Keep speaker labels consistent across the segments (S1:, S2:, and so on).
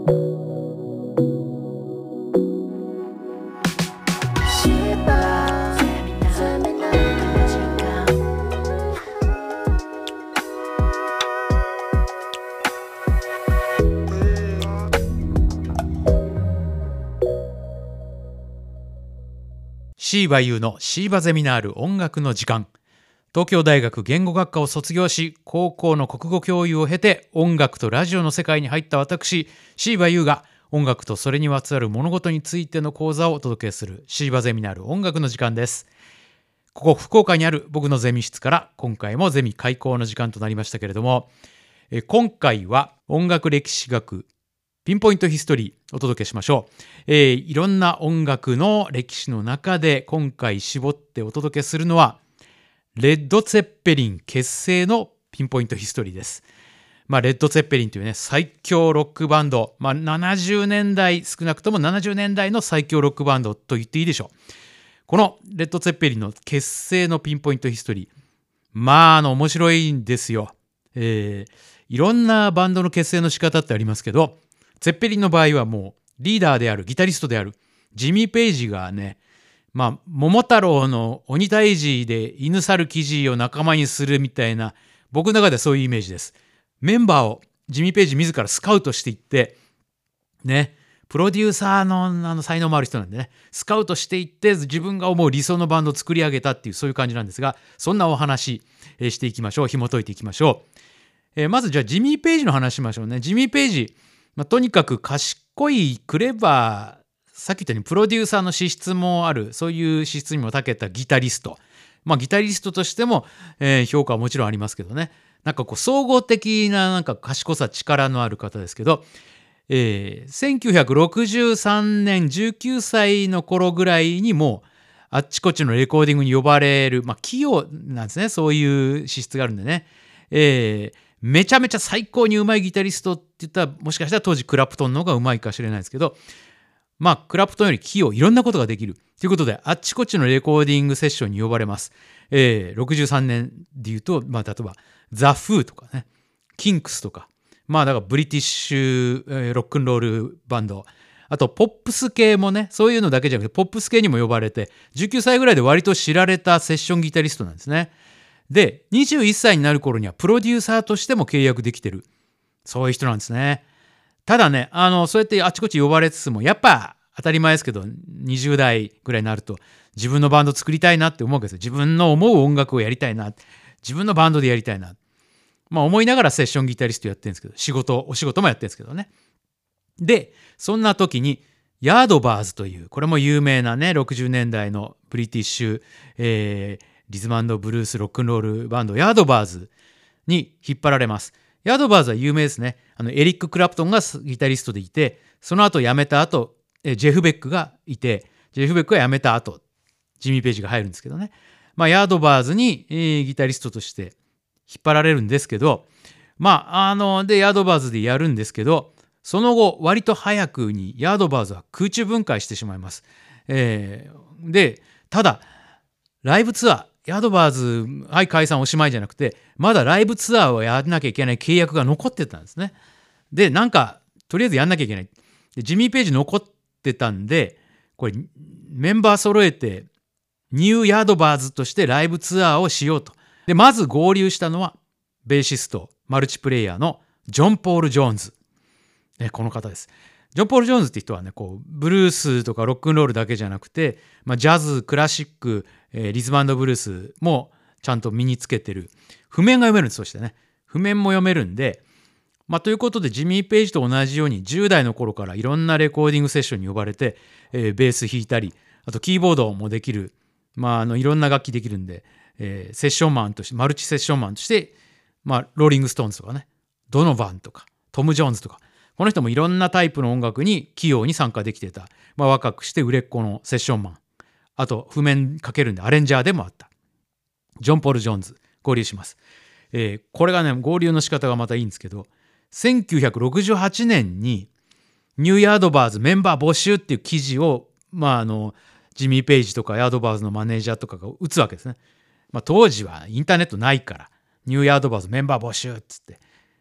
S1: シーバユーのシーバゼミナール音楽の時間。東京大学言語学科を卒業し、高校の国語教諭を経て音楽とラジオの世界に入った私、シーバユーが音楽とそれにまつわる物事についての講座をお届けするシーバゼミナール音楽の時間です。ここ福岡にある僕のゼミ室から今回もゼミ開講の時間となりましたけれども、今回は音楽歴史学ピンポイントヒストリーお届けしましょう。いろんな音楽の歴史の中で今回絞ってお届けするのはレッド・ツェッペリン結成のピンポイントヒストリーです。レッド・ツェッペリンというね最強ロックバンド、70年代少なくとも70年代の最強ロックバンドと言っていいでしょう。このレッド・ツェッペリンの結成のピンポイントヒストリー、面白いんですよ。いろんなバンドの結成の仕方ってありますけど、ツェッペリンの場合はもうリーダーであるギタリストであるジミー・ペイジがね、桃太郎の鬼退治で犬猿キジを仲間にするみたいな、僕の中ではそういうイメージです。メンバーをジミー・ペイジ自らスカウトしていってね、プロデューサーの才能もある人なんでね、スカウトしていって自分が思う理想のバンドを作り上げたっていう、そういう感じなんですが、そんなお話していきましょう。紐解いていきましょう。まずじゃあジミー・ペイジの話しましょうね。ジミー・ペイジ、とにかく賢いクレバー、さっき言ったようにプロデューサーの資質もある、そういう資質にも長けたギタリスト、ギタリストとしても、評価はもちろんありますけどね、総合的な賢さ力のある方ですけど、1963年19歳の頃ぐらいにもうあっちこっちのレコーディングに呼ばれる、器用なんですね。そういう資質があるんでね、めちゃめちゃ最高にうまいギタリストって言ったら、もしかしたら当時クラプトンの方がうまいかしれないですけど、クラプトンより器用、いろんなことができるということで、あっちこっちのレコーディングセッションに呼ばれます。63年で言うと、例えばザ・フーとかね、キンクスとか、だからブリティッシュ、ロックンロールバンド、あとポップス系もね、そういうのだけじゃなくてポップス系にも呼ばれて、19歳ぐらいで割と知られたセッションギタリストなんですね。で、21歳になる頃にはプロデューサーとしても契約できてる、そういう人なんですね。ただね、そうやってあちこち呼ばれつつも、やっぱ当たり前ですけど、20代ぐらいになると自分のバンド作りたいなって思うわけですよ。自分の思う音楽をやりたいな、自分のバンドでやりたいな、思いながらセッションギタリストやってるんですけど、お仕事もやってるんですけどね。で、そんな時にヤードバーズという、これも有名なね、60年代のブリティッシュ、リズム&ブルースロックンロールバンドヤードバーズに引っ張られます。ヤードバーズは有名ですね。エリック・クラプトンがギタリストでいて、その後辞めた後、ジェフ・ベックがいて、ジェフ・ベックが辞めた後、ジミー・ペイジが入るんですけどね。ヤードバーズに、ギタリストとして引っ張られるんですけど、でヤードバーズでやるんですけど、その後割と早くにヤードバーズは空中分解してしまいます。で、ただライブツアー、ヤードバーズ解散おしまいじゃなくて、まだライブツアーをやらなきゃいけない契約が残ってたんですね。で、とりあえずやんなきゃいけない。で、ジミー・ペイジ残ってたんで、これメンバー揃えてニューヤードバーズとしてライブツアーをしようと。で、まず合流したのはベーシスト、マルチプレイヤーのジョン・ポール・ジョーンズ。この方です。ジョン・ポール・ジョーンズって人はね、ブルースとかロックンロールだけじゃなくて、ジャズ、クラシック、リズム&ブルースもちゃんと身につけてる。譜面が読めるんです。そしてね、譜面も読めるんで、ということでジミー・ペイジと同じように10代の頃からいろんなレコーディングセッションに呼ばれて、ベース弾いたり、あとキーボードもできる、いろんな楽器できるんで、セッションマンとして、マルチセッションマンとして、ローリング・ストーンズとかね、ドノバンとかトム・ジョーンズとか、この人もいろんなタイプの音楽に器用に参加できてた、若くして売れっ子のセッションマン、あと譜面かけるんでアレンジャーでもあったジョン・ポール・ジョーンズ合流します。これがね、合流の仕方がまたいいんですけど、1968年にニューヤードバーズメンバー募集っていう記事を、ジミー・ペイジとかヤードバーズのマネージャーとかが打つわけですね。当時はインターネットないから、ニューヤードバーズメンバー募集っつって、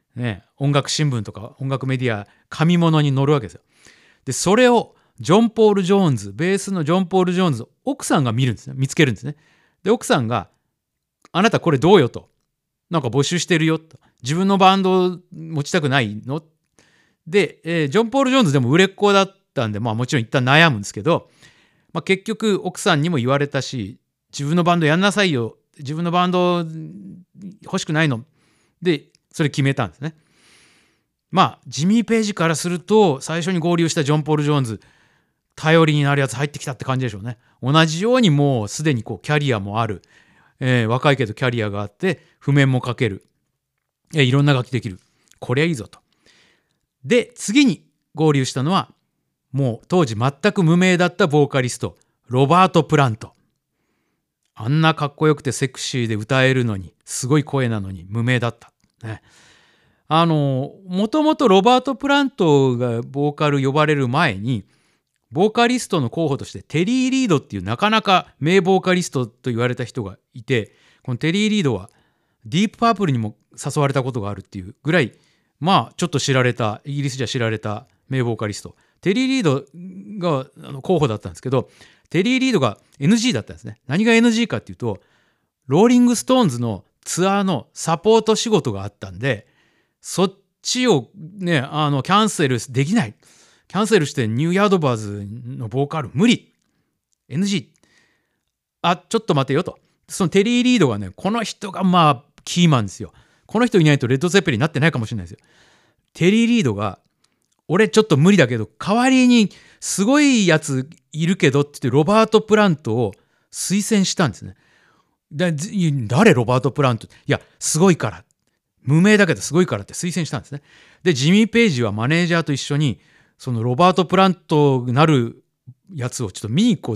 S1: ね、音楽新聞とか音楽メディア紙物に載るわけですよ。でそれをジョン・ポール・ジョーンズ、ベースのジョン・ポール・ジョーンズ、奥さんが見るんですね。見つけるんですね。で奥さんがあなたこれどうよと、なんか募集してるよと、自分のバンド持ちたくないので、ジョン・ポール・ジョーンズでも売れっ子だったんで、もちろん一旦悩むんですけど、結局奥さんにも言われたし、自分のバンドやんなさいよ、自分のバンド欲しくないので、それ決めたんですね。ジミー・ペイジからすると最初に合流したジョン・ポール・ジョーンズ、頼りになるやつ入ってきたって感じでしょうね。同じようにもうすでにキャリアもある、若いけどキャリアがあって譜面も書ける、いろんな楽器できる、こりゃいいぞと。で次に合流したのはもう当時全く無名だったボーカリストロバート・プラント。あんなかっこよくてセクシーで歌えるのに、すごい声なのに無名だったね。もともとロバート・プラントがボーカル呼ばれる前に、ボーカリストの候補としてテリー・リードっていうなかなか名ボーカリストと言われた人がいて、このテリー・リードはディープ・パープルにも誘われたことがあるっていうぐらい、ちょっと知られた、イギリスじゃ知られた名ボーカリスト。テリー・リードが候補だったんですけど、テリー・リードが NG だったんですね。何が NG かっていうと、ローリング・ストーンズのツアーのサポート仕事があったんで、そっちをね、キャンセルできない。キャンセルしてニューヤードバーズのボーカル無理。NG。ちょっと待てよと。そのテリー・リードがね、この人がキーマンですよ。この人いないとレッド・ゼッペリンになってないかもしれないですよ。テリー・リードが、俺ちょっと無理だけど、代わりにすごいやついるけどって言ってロバート・プラントを推薦したんですね。誰ロバート・プラント？いや、すごいから。無名だけどすごいからって推薦したんですね。で、ジミー・ペイジはマネージャーと一緒に、そのロバート・プラントなるやつをちょっと見に行こうって、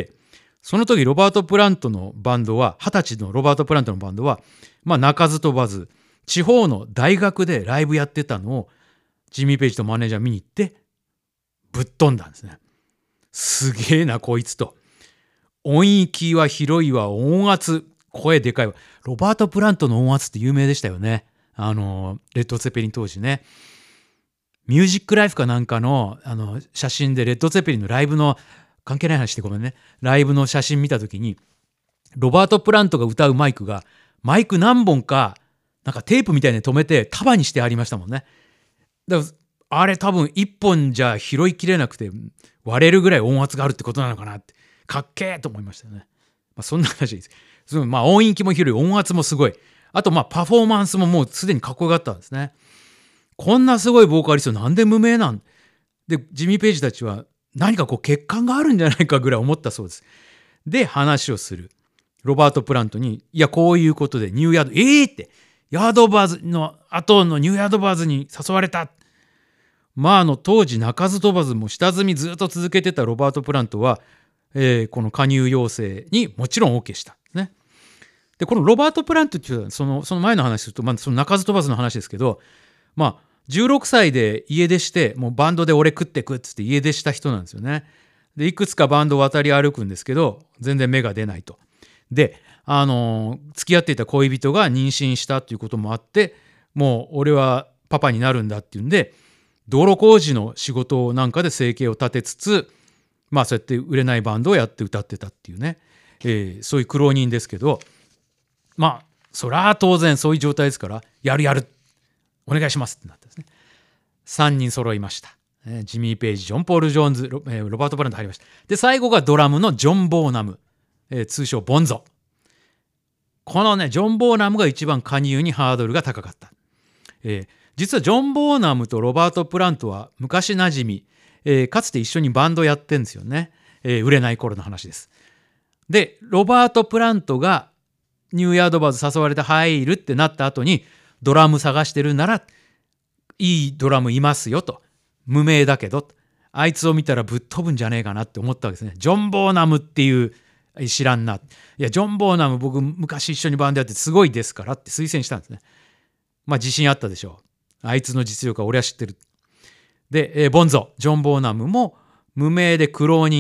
S1: その時ロバート・プラントのバンドは、20歳のロバート・プラントのバンドは、鳴かず飛ばず、地方の大学でライブやってたのを、ジミー・ペイジとマネージャー見に行って、ぶっ飛んだんですね。すげえな、こいつと。音域は広いわ、音圧、声でかいわ。ロバート・プラントの音圧って有名でしたよね。レッド・ゼッペリン当時ね。ミュージックライフかなんかの、写真でレッド・ゼッペリンのライブの、関係ない話してごめんね。ライブの写真見たときに、ロバート・プラントが歌うマイクが、マイク何本か、なんかテープみたいに留めて束にしてありましたもんね。だからあれ多分一本じゃ拾いきれなくて割れるぐらい音圧があるってことなのかなって、かっけーと思いましたよね。そんな話です。音域も広い、音圧もすごい。あとパフォーマンスももうすでにかっこよかったんですね。こんなすごいボーカリストなんで無名なんで、ジミー・ペイジたちは何か欠陥があるんじゃないかぐらい思ったそうです。で話をするロバート・プラントに、いやこういうことでニューヤード、ってヤードバーズの後のニューヤードバーズに誘われた。当時鳴かず飛ばずも下積みずっと続けてたロバート・プラントは、この加入要請にもちろん OK したね。でこのロバート・プラントっていうのはその前の話すると、その鳴かず飛ばずの話ですけど、16歳で家出して、もうバンドで俺食ってくっつって家出した人なんですよね。でいくつかバンドを渡り歩くんですけど、全然芽が出ないと。で付き合っていた恋人が妊娠したということもあって、もう俺はパパになるんだっていうんで、道路工事の仕事なんかで生計を立てつつ、そうやって売れないバンドをやって歌ってたっていうね、そういう苦労人ですけど、そりゃ当然そういう状態ですから、やるお願いしますってなったんですね。3人揃いました。ジミー・ペイジ、ジョン・ポール・ジョーンズ、ロバート・プラント入りました。で最後がドラムのジョン・ボーナム、通称ボンゾ。このねジョン・ボーナムが一番加入にハードルが高かった。実はジョン・ボーナムとロバート・プラントは昔なじみ、かつて一緒にバンドやってんですよね。売れない頃の話です。でロバート・プラントがニューヤードバーズ誘われて入るってなった後に、ドラム探してるならいいドラムいますよと、無名だけどあいつを見たらぶっ飛ぶんじゃねえかなって思ったわけですね。ジョン・ボーナムっていう知らんな、いやジョン・ボーナム僕昔一緒にバンドやってすごいですからって推薦したんですね。自信あったでしょう。あいつの実力は俺は知ってる。で、ボンゾジョン・ボーナムも無名で苦労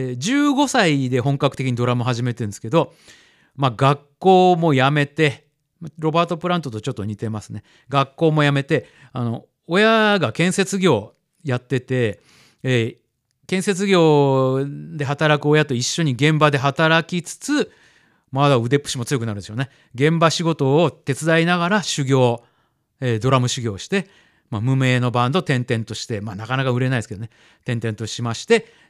S1: 人、15歳で本格的にドラム始めてるんですけど、学校も辞めてロバート・プラントとちょっと似てますね。学校も辞めて、親が建設業やってて、建設業で働く親と一緒に現場で働きつつ、まだ腕っぷしも強くなるんですよね。現場仕事を手伝いながら修行、ドラム修行して、無名のバンド転々として、なかなか売れないですけどね、転々としまして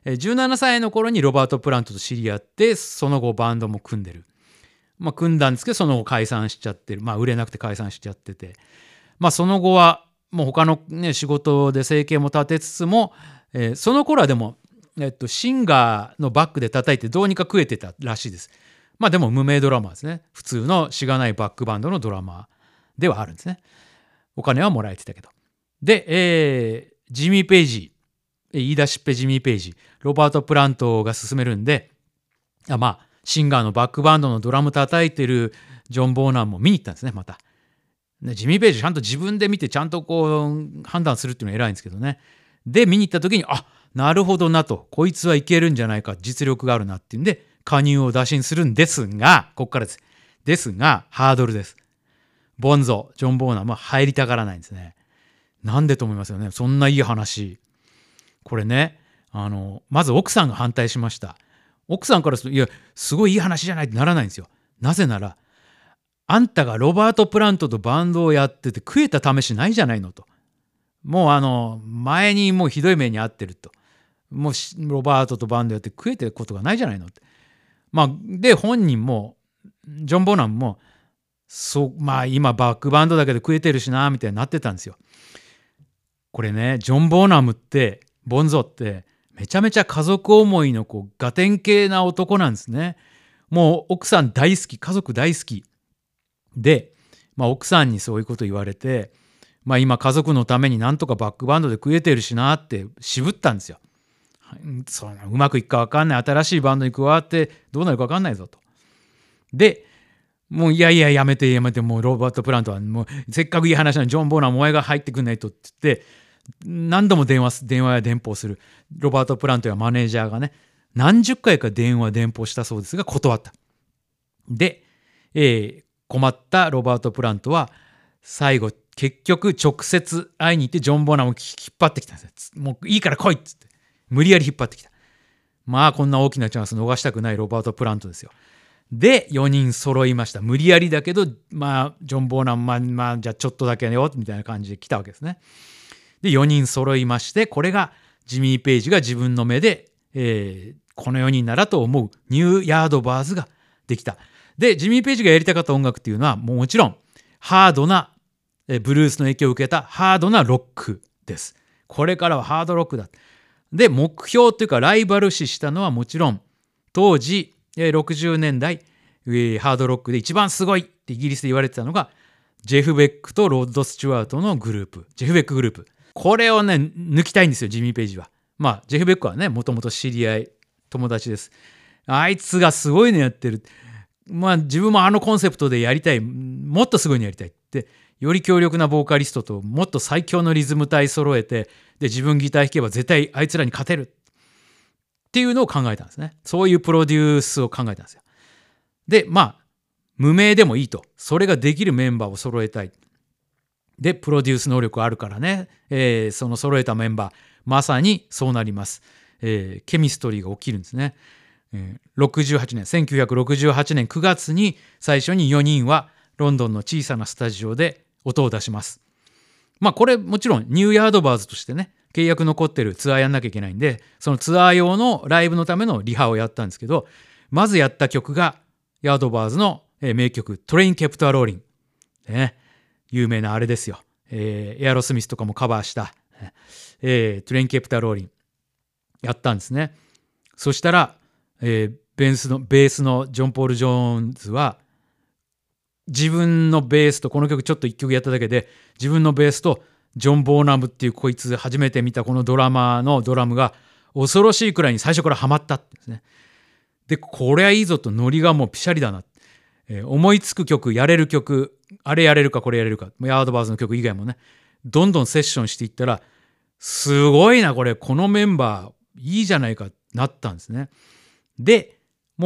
S1: 、17歳の頃にロバート・プラントと知り合って、その後バンドも組んでる。組んだんですけど、その後解散しちゃってる。売れなくて解散しちゃってて。その後は、もう他の、仕事で生計も立てつつも、その頃はでも、シンガーのバックで叩いてどうにか食えてたらしいです。でも無名ドラマーですね。普通のしがないバックバンドのドラマーではあるんですね。お金はもらえてたけど。で、ジミー・ペイジ、言い出しっぺジミー・ペイジ、ロバート・プラントが進めるんで、シンガーのバックバンドのドラム叩いてるジョン・ボーナンも見に行ったんですね、また。ジミー・ペイジちゃんと自分で見てちゃんと判断するっていうのは偉いんですけどね。で、見に行った時に、なるほどなと、こいつはいけるんじゃないか、実力があるなっていうんで、加入を打診するんですが、ここからです。ですが、ハードルです。ボンゾ、ジョン・ボーナンも入りたがらないんですね。なんでと思いますよね。そんないい話。これね、まず奥さんが反対しました。奥さんからすると、いや、すごいいい話じゃないってならないんですよ。なぜなら、あんたがロバート・プラントとバンドをやってて食えた試しないじゃないのと。もう前にもうひどい目に遭ってると。もうロバートとバンドやって食えてることがないじゃないのって。で、本人も、ジョン・ボーナンも、今バックバンドだけで食えてるしな、みたいになってたんですよ。これね、ジョン・ボーナムって、ボンゾって、めちゃめちゃ家族思いのガテン系な男なんですね。もう奥さん大好き、家族大好き。で、奥さんにそういうこと言われて、今家族のためになんとかバックバンドで食えてるしなって渋ったんですよ。うまくいくか分かんない新しいバンドに加わってどうなるか分かんないぞと。で、もういややめてもうロバート・プラントはもうせっかくいい話なのにジョン・ボーナーお前が入ってくんないとって言って何度も電話や電報するロバート・プラントやマネージャーがね何十回か電報したそうですが断った。で、困ったロバート・プラントは最後結局直接会いに行ってジョン・ボーナーも引っ張ってきたんです。もういいから来いっつって無理やり引っ張ってきた。こんな大きなチャンス逃したくないロバート・プラントですよ。で4人揃いました。無理やりだけどジョン・ボーナンじゃあちょっとだけよみたいな感じで来たわけですね。で4人揃いましてこれがジミー・ペイジが自分の目で、この4人ならと思うニューヤードバーズができた。でジミー・ペイジがやりたかった音楽っていうのはもちろんハードなブルースの影響を受けたハードなロックです。これからはハードロックだ。で目標というかライバル視したのはもちろん当時60年代ハードロックで一番すごいってイギリスで言われてたのがジェフ・ベックとロッド・スチュワートのグループジェフ・ベックグループ。これをね抜きたいんですよジミー・ペイジは。ジェフ・ベックはねもともと知り合い友達です。あいつがすごいのやってる。自分もあのコンセプトでやりたいもっとすごいのやりたいってより強力なボーカリストともっと最強のリズム隊揃えてで自分ギター弾けば絶対あいつらに勝てるっていうのを考えたんですね。そういうプロデュースを考えたんですよ。で無名でもいいとそれができるメンバーを揃えたい。でプロデュース能力あるからね、その揃えたメンバーまさにそうなります。ケミストリーが起きるんですね。1968年9月に最初に4人はロンドンの小さなスタジオで音を出します。これもちろんニューヤードバーズとしてね契約残ってるツアーやんなきゃいけないんでそのツアー用のライブのためのリハをやったんですけどまずやった曲がヤードバーズの名曲トレインケプトアローリン、有名なあれですよ。エアロスミスとかもカバーした、トレインケプトアローリンやったんですね。そしたら、ベースのジョン・ポール・ジョーンズは自分のベースとこの曲ちょっと1曲やっただけで自分のベースとジョン・ボーナムっていうこいつ初めて見たこのドラマーのドラムが恐ろしいくらいに最初からハマったってですね。でこれはいいぞとノリがもうピシャリだな、思いつく曲やれる曲あれやれるかこれやれるかヤードバーズの曲以外もねどんどんセッションしていったらすごいなこのメンバーいいじゃないかなったんですね。でもう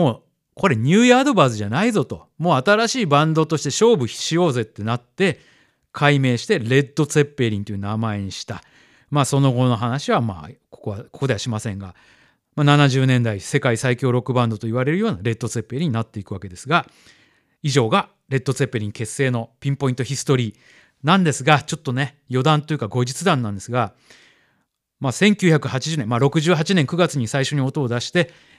S1: これニューヤードバーズじゃないぞと、もう新しいバンドとして勝負しようぜってなって改名してレッド・ツェッペリンという名前にした。その後の話はここではしませんが、70年代世界最強ロックバンドと言われるようなレッド・ツェッペリンになっていくわけですが、以上がレッド・ツェッペリン結成のピンポイントヒストリーなんですが、ちょっとね余談というか後日談なんですが、1980年、68年9月に最初に音を出して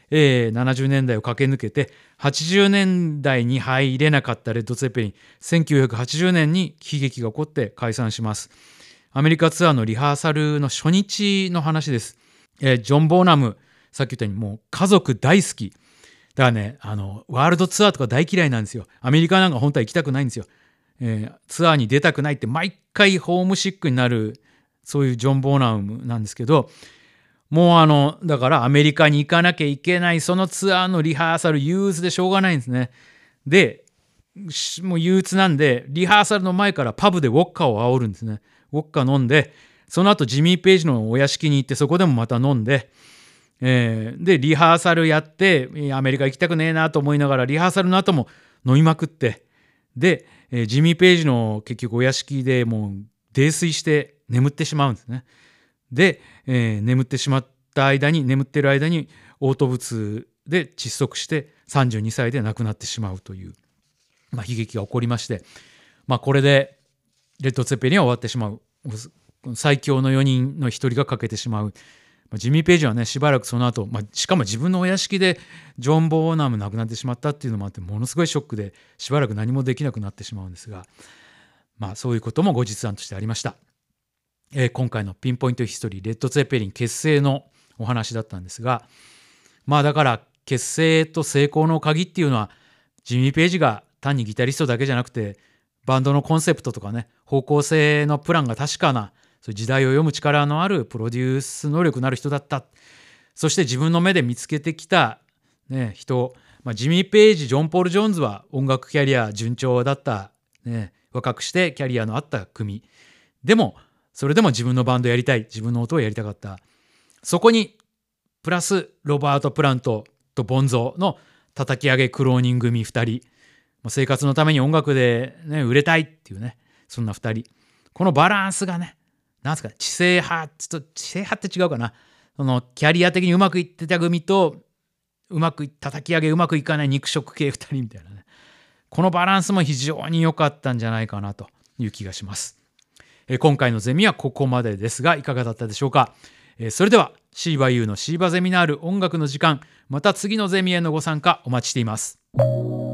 S1: 、70年代を駆け抜けて80年代に入れなかったレッド・ツェッペリン、1980年に悲劇が起こって解散します。アメリカツアーのリハーサルの初日の話です。ジョン・ボーナム、さっき言ったようにもう家族大好きだからね、ワールドツアーとか大嫌いなんですよ。アメリカなんか本当は行きたくないんですよ。ツアーに出たくないって毎回ホームシックになる、そういうジョン・ボーナムなんですけど、もうだからアメリカに行かなきゃいけないそのツアーのリハーサル憂鬱でしょうがないんですね。でもう憂鬱なんでリハーサルの前からパブでウォッカを煽るんですね。ウォッカ飲んで、その後ジミー・ペイジのお屋敷に行ってそこでもまた飲んで、でリハーサルやってアメリカ行きたくねえなと思いながらリハーサルの後も飲みまくって、でジミー・ペイジの結局お屋敷でもう泥酔して眠ってしまうんですね。で、眠ってる間に嘔吐物で窒息して32歳で亡くなってしまうという、悲劇が起こりまして、これでレッド・ツェッペリンは終わってしまう。最強の4人の1人が欠けてしまう。ジミー・ペイジはねしばらくその後、しかも自分のお屋敷でジョン・ボーナム亡くなってしまったっていうのもあってものすごいショックでしばらく何もできなくなってしまうんですが、そういうことも後日談としてありました。今回のピンポイントヒストリーレッド・ツェッペリン結成のお話だったんですが、だから結成と成功の鍵っていうのはジミー・ペイジが単にギタリストだけじゃなくてバンドのコンセプトとかね方向性のプランが確かな、そういう時代を読む力のあるプロデュース能力のある人だった。そして自分の目で見つけてきた、人、ジミー・ペイジ、ジョン・ポール・ジョーンズは音楽キャリア順調だった、若くしてキャリアのあった組でもそれでも自分のバンドやりたい、自分の音をやりたかった。そこにプラスロバート・プラントとボンゾーの叩き上げ苦労人組2人、生活のために音楽で、売れたいっていうね、そんな2人、このバランスがね、なんですか、知性派って違うかな、そのキャリア的にうまくいってた組と叩き上げうまくいかない肉食系2人みたいなね、このバランスも非常に良かったんじゃないかなという気がします。今回のゼミはここまでですがいかがだったでしょうか。それではシーバ U のシーバゼミナール音楽の時間、また次のゼミへのご参加お待ちしています。